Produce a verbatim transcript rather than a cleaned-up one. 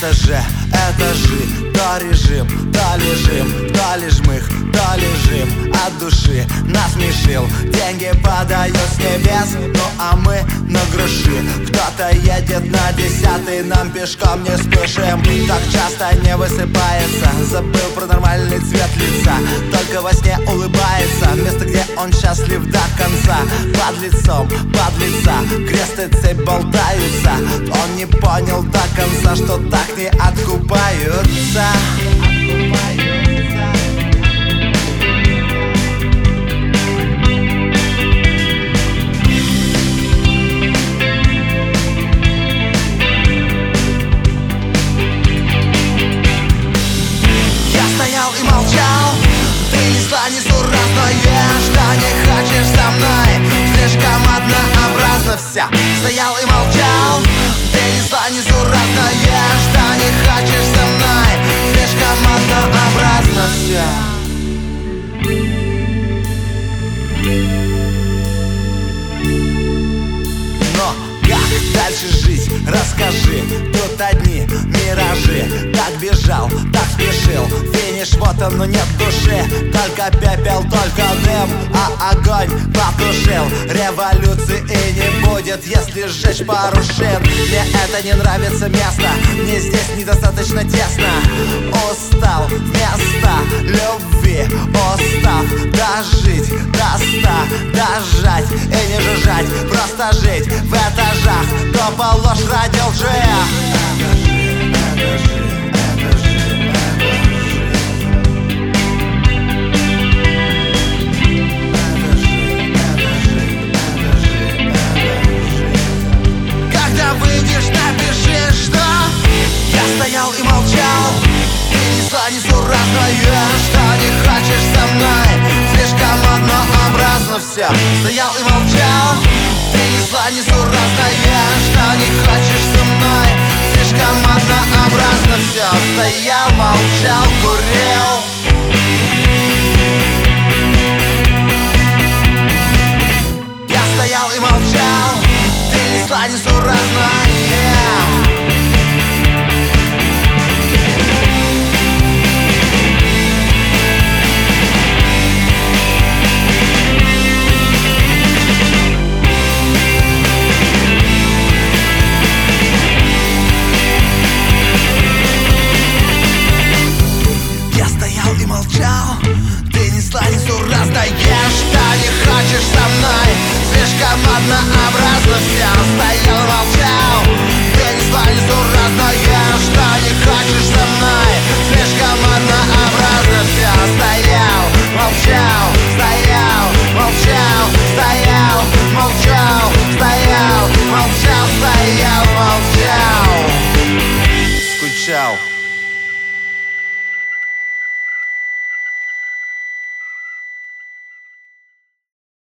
Это же, это же, то режим, то лежим, то лишь жмых, то лежим. От души насмешил, деньги подают с небес. Ну а мы на гроши. Кто-то едет на десятый, нам пешком не спешим. Так часто не высыпается, забыл про нормальный цвет лица. Только во сне улыбается, место, где он счастлив до конца. Под лицом, под лица, крест и цепь болтаются. Он не понял до конца, что так не откупаются. И молчал, ты несла несуразное, что не хочешь со мной, слишком однообразно вся. Стоял и молчал, ты несла несуразное, что не хочешь со мной, слишком однообразно вся. Но как дальше жить? Расскажи, тут одни миражи. Так бежал, так спешил, финиш вот он, но нет души. Только пепел, только дым, а огонь потушил. Революции и не будет, если сжечь пару шин. Мне это не нравится место, мне здесь недостаточно тесно. Устал вместо любви, устав дожить до ста, дожать и не жужжать, просто жить в этажах. Топа ложь ради лжи. Когда выйдешь, напиши, что я стоял и молчал, ты несла несуразное, что не хочешь со мной, слишком однообразно все. Стоял и молчал, ты несла несуразное, что не хочешь со мной, слишком однообразно все. Стоял, молчал, курил. Я стоял и молчал, ты несла несуразное. И молчал, ты несла несуразное, что не хочешь со мной, слишком однообразно вся.